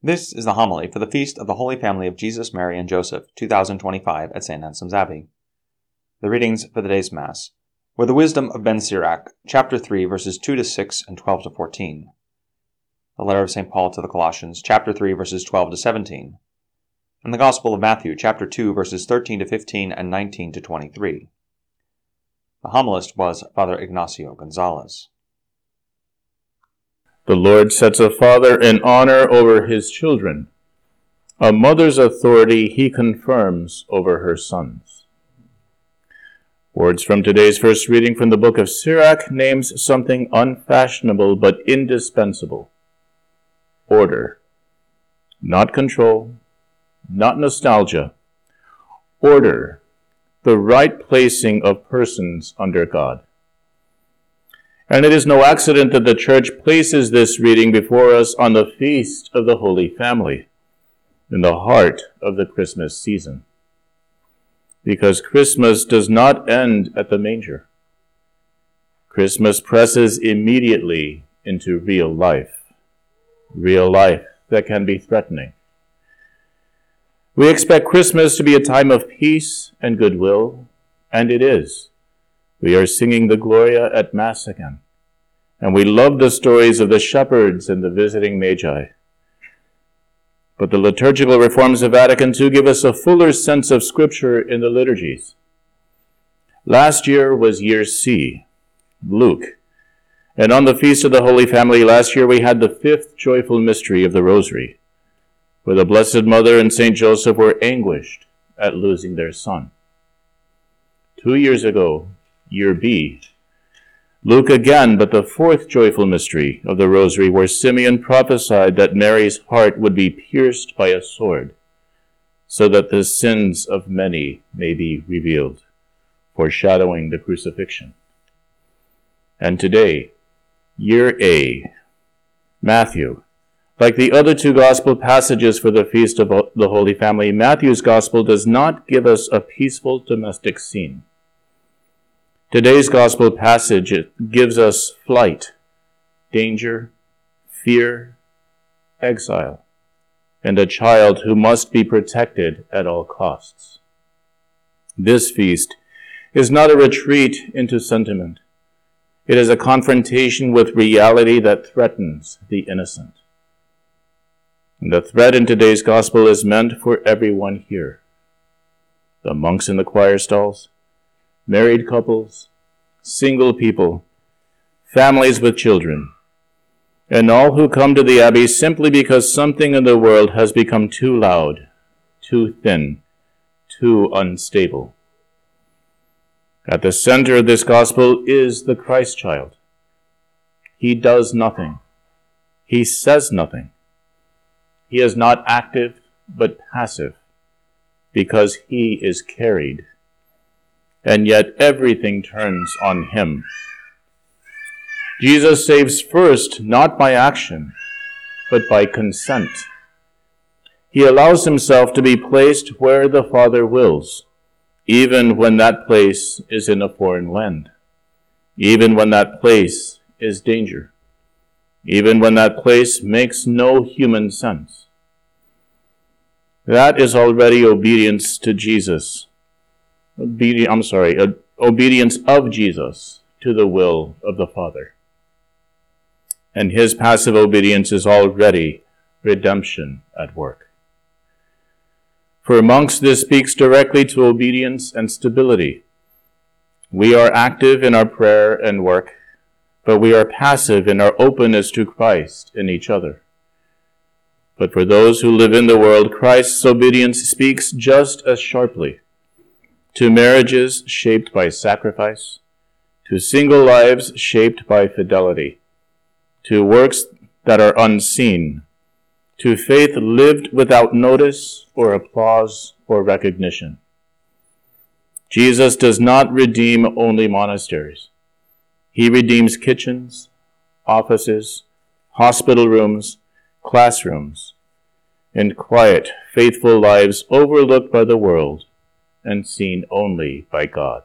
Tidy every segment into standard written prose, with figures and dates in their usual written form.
This is the homily for the Feast of the Holy Family of Jesus, Mary, and Joseph, 2025 at St. Anselm's Abbey. The readings for the day's Mass were the Wisdom of Ben Sirach, chapter 3, verses 2 to 6 and 12 to 14. The letter of St. Paul to the Colossians, chapter 3, verses 12 to 17. And the Gospel of Matthew, chapter 2, verses 13 to 15 and 19 to 23. The homilist was Father Ignacio Gonzalez. The Lord sets a father in honor over his children. A mother's authority he confirms over her sons. Words from today's first reading from the book of Sirach names something unfashionable but indispensable. Order. Not control, not nostalgia. Order. The right placing of persons under God. And it is no accident that the Church places this reading before us on the Feast of the Holy Family, in the heart of the Christmas season. Because Christmas does not end at the manger. Christmas presses immediately into real life that can be threatening. We expect Christmas to be a time of peace and goodwill, and it is. We are singing the Gloria at Mass again, and we love the stories of the shepherds and the visiting Magi. But the liturgical reforms of Vatican II give us a fuller sense of Scripture in the liturgies. Last year was year C, Luke, and on the Feast of the Holy Family last year we had the fifth joyful mystery of the Rosary, where the Blessed Mother and Saint Joseph were anguished at losing their son. 2 years ago, year B, Luke again, but the fourth joyful mystery of the Rosary, where Simeon prophesied that Mary's heart would be pierced by a sword, so that the sins of many may be revealed, foreshadowing the crucifixion. And today, year A, Matthew. Like the other two gospel passages for the Feast of the Holy Family, Matthew's gospel does not give us a peaceful domestic scene. Today's gospel passage gives us flight, danger, fear, exile, and a child who must be protected at all costs. This feast is not a retreat into sentiment. It is a confrontation with reality that threatens the innocent. And the threat in today's gospel is meant for everyone here. The monks in the choir stalls, married couples, single people, families with children, and all who come to the Abbey simply because something in the world has become too loud, too thin, too unstable. At the center of this gospel is the Christ child. He does nothing. He says nothing. He is not active, but passive, because he is carried. And yet everything turns on him. Jesus saves first, not by action, but by consent. He allows himself to be placed where the Father wills, even when that place is in a foreign land, even when that place is danger, even when that place makes no human sense. That is already obedience to Jesus. Obedience of Jesus to the will of the Father. And his passive obedience is already redemption at work. For monks, this speaks directly to obedience and stability. We are active in our prayer and work, but we are passive in our openness to Christ and each other. But for those who live in the world, Christ's obedience speaks just as sharply to marriages shaped by sacrifice, to single lives shaped by fidelity, to works that are unseen, to faith lived without notice or applause or recognition. Jesus does not redeem only monasteries. He redeems kitchens, offices, hospital rooms, classrooms, and quiet, faithful lives overlooked by the world and seen only by God.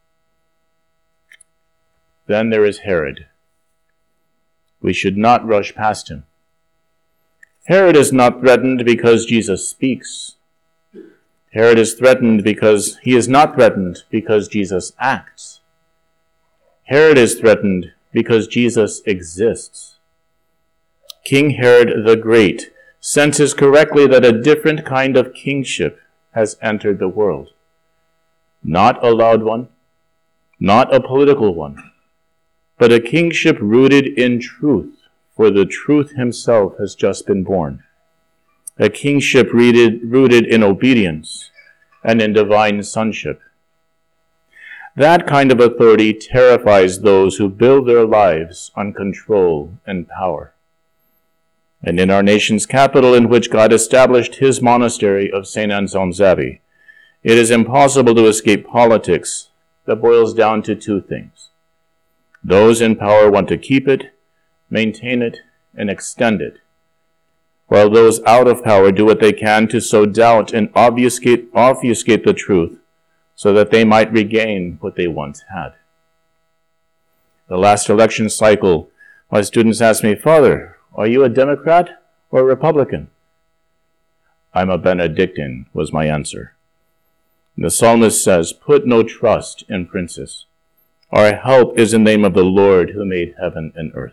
Then there is Herod. We should not rush past him. Herod is not threatened because Jesus speaks. Herod is threatened because he is not threatened because Jesus acts. Herod is threatened because Jesus exists. King Herod the Great senses correctly that a different kind of kingship has entered the world. Not a loud one, not a political one, but a kingship rooted in truth, for the truth himself has just been born. A kingship rooted in obedience and in divine sonship. That kind of authority terrifies those who build their lives on control and power. And in our nation's capital, in which God established his monastery of St. Anselm's Abbey, it is impossible to escape politics that boils down to two things. Those in power want to keep it, maintain it, and extend it, while those out of power do what they can to sow doubt and obfuscate the truth so that they might regain what they once had. The last election cycle, my students asked me, "Father, are you a Democrat or a Republican?" "I'm a Benedictine," was my answer. The psalmist says, "Put no trust in princes. Our help is in the name of the Lord who made heaven and earth."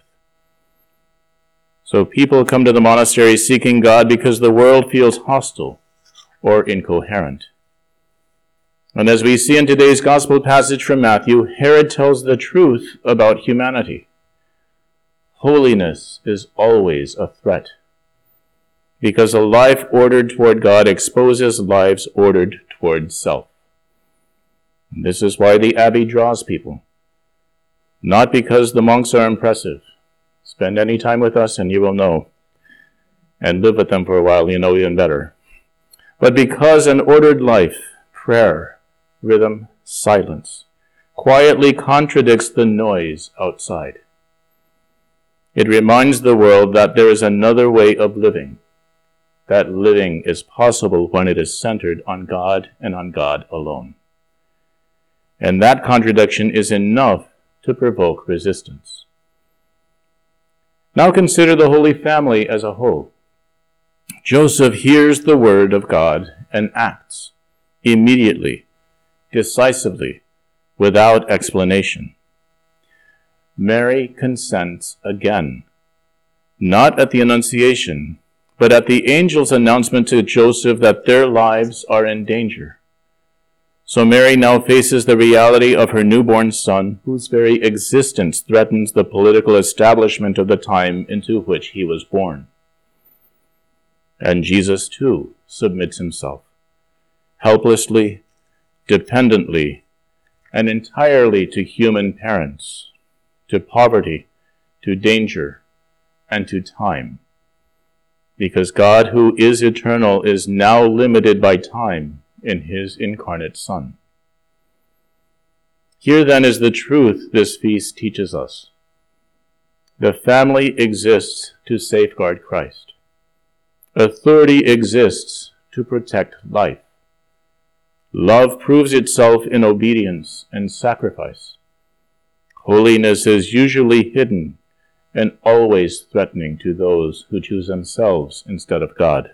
So people come to the monastery seeking God because the world feels hostile or incoherent. And as we see in today's gospel passage from Matthew, Herod tells the truth about humanity. Holiness is always a threat, because a life ordered toward God exposes lives ordered toward self. And this is why the Abbey draws people, not because the monks are impressive. Spend any time with us and you will know, and live with them for a while, you know even better. But because an ordered life, prayer, rhythm, silence, quietly contradicts the noise outside. It reminds the world that there is another way of living, that living is possible when it is centered on God and on God alone. And that contradiction is enough to provoke resistance. Now consider the Holy Family as a whole. Joseph hears the word of God and acts immediately, decisively, without explanation. Mary consents again, not at the Annunciation, but at the angel's announcement to Joseph that their lives are in danger. So Mary now faces the reality of her newborn son, whose very existence threatens the political establishment of the time into which he was born. And Jesus, too, submits himself, helplessly, dependently, and entirely to human parents, to poverty, to danger, and to time. Because God, who is eternal, is now limited by time in his incarnate Son. Here then is the truth this feast teaches us. The family exists to safeguard Christ. Authority exists to protect life. Love proves itself in obedience and sacrifice. Holiness is usually hidden and always threatening to those who choose themselves instead of God.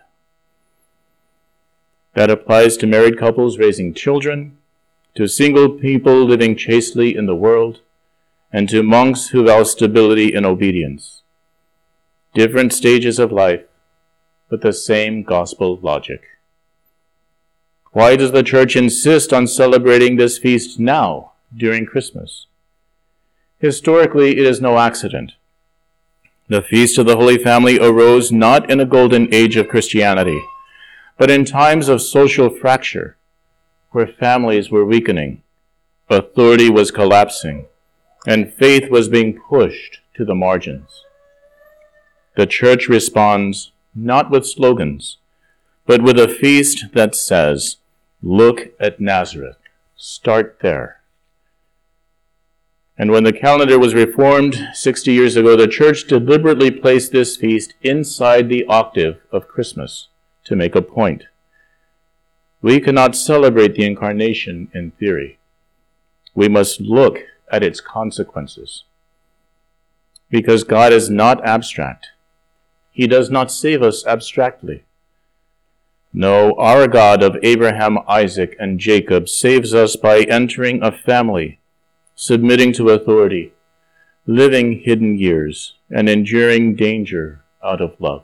That applies to married couples raising children, to single people living chastely in the world, and to monks who vow stability and obedience. Different stages of life, but the same gospel logic. Why does the Church insist on celebrating this feast now, during Christmas? Historically, it is no accident. The Feast of the Holy Family arose not in a golden age of Christianity, but in times of social fracture, where families were weakening, authority was collapsing, and faith was being pushed to the margins. The Church responds not with slogans, but with a feast that says, "Look at Nazareth. Start there." And when the calendar was reformed 60 years ago, the Church deliberately placed this feast inside the octave of Christmas to make a point. We cannot celebrate the Incarnation in theory. We must look at its consequences. Because God is not abstract. He does not save us abstractly. No, our God of Abraham, Isaac, and Jacob saves us by entering a family, submitting to authority, living hidden years, and enduring danger out of love.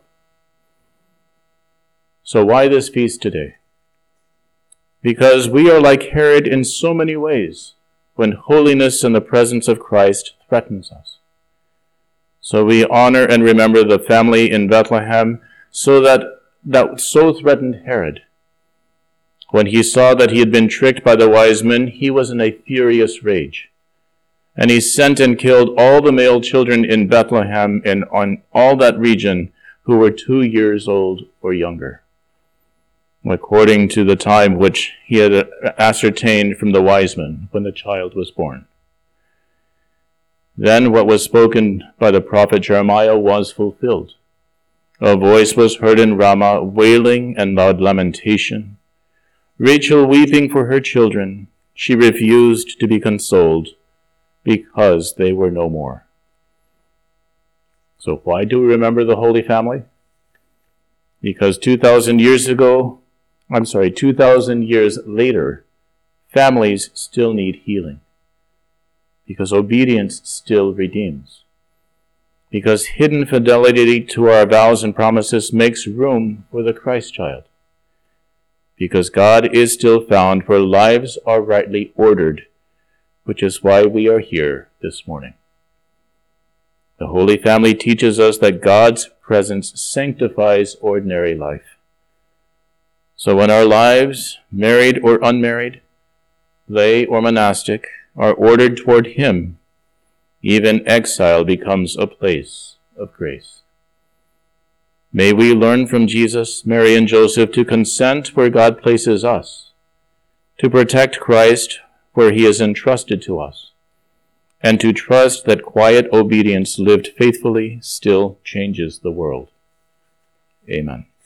So why this feast today? Because we are like Herod in so many ways when holiness in the presence of Christ threatens us. So we honor and remember the family in Bethlehem that so threatened Herod. When he saw that he had been tricked by the wise men, he was in a furious rage. And he sent and killed all the male children in Bethlehem and on all that region who were 2 years old or younger, according to the time which he had ascertained from the wise men when the child was born. Then what was spoken by the prophet Jeremiah was fulfilled. A voice was heard in Ramah, wailing and loud lamentation, Rachel weeping for her children. She refused to be consoled because they were no more. So why do we remember the Holy Family? Because 2,000 years later, families still need healing. Because obedience still redeems. Because hidden fidelity to our vows and promises makes room for the Christ child. Because God is still found where lives are rightly ordered, which is why we are here this morning. The Holy Family teaches us that God's presence sanctifies ordinary life. So when our lives, married or unmarried, lay or monastic, are ordered toward Him, even exile becomes a place of grace. May we learn from Jesus, Mary, and Joseph to consent where God places us, to protect Christ where He is entrusted to us, and to trust that quiet obedience lived faithfully still changes the world. Amen.